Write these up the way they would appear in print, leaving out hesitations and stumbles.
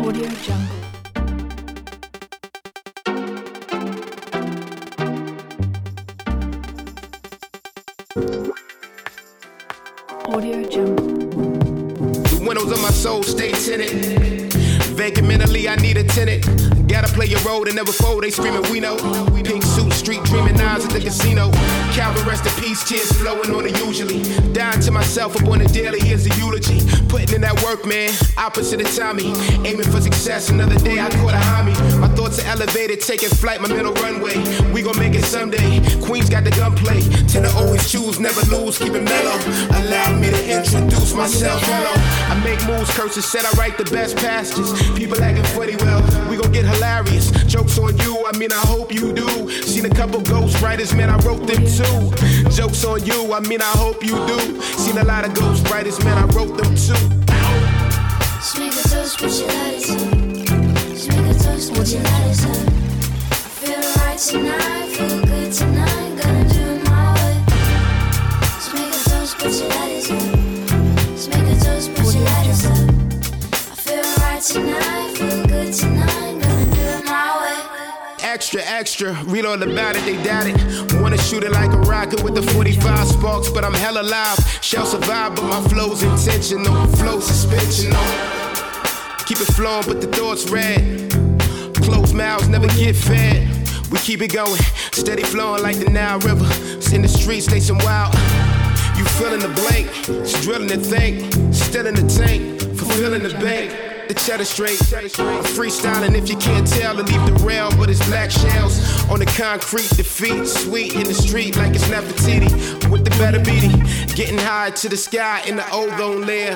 Audio Jungle. Audio Jungle. The windows of my soul stay tinted. Vacant mentally, I need a tenant. Gotta play your role and never fold. They screaming, we know. Pink suit, street dreaming eyes at the casino. Calvin, rest in peace, tears flowing on it usually. Dying to myself up on the daily, here's a eulogy. Putting in that work, man, opposite of Tommy. Aiming for success, another day I caught a homie. My thoughts are elevated, taking flight, my middle runway. We gon' make it someday. Queens got the gunplay. Tend to always choose, never lose, keep it mellow. Allow me to introduce myself, hello. I make moves, curses, said I write the best passages. People acting funny, well, we gon' get hilarious. Jokes on you, I mean I hope you do. Seen a couple ghostwriters, man, I wrote them too. Jokes on you, I mean I hope you do. Seen a lot of ghostwriters, man, I wrote them too. Just make a toast, put your lighters up. Just make a toast, put your lighters up. I feel right tonight, feel good tonight, gonna do it my way. Just make a toast, put your lighters up. Just make a toast, put your lighters up. I feel right tonight, feel good tonight, gonna do it my way. Extra, extra, read all about it, they doubt it. Wanna shoot it like a rocket with the 45 sparks, but I'm hella live. Shall survive, but my flow's intentional. Flow suspension, keep it flowing, but the thoughts red. Closed mouths never get fed. We keep it going, steady flowing like the Nile River. It's in the streets, they some wild. You filling the blank, it's drilling the thing. Still in the tank, fulfilling the bank. The cheddar straight, I'm freestyling if you can't tell. I leave the rail, but it's black shells on the concrete. Defeat, sweet in the street like it's Nefertiti. With the better beating, getting high to the sky in the ozone layer.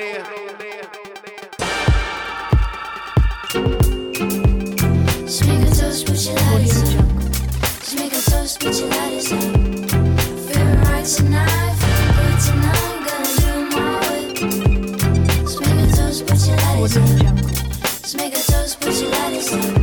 Just make a toast, put your lighters up. Just make a toast, put your lighters up. Feel right tonight, feel good tonight, gonna do it my way. Just make a toast, put your lighters up. Just make a toast, put your lighters up.